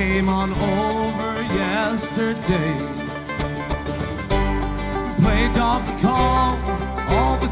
came on over yesterday. We played Donkey Kong all the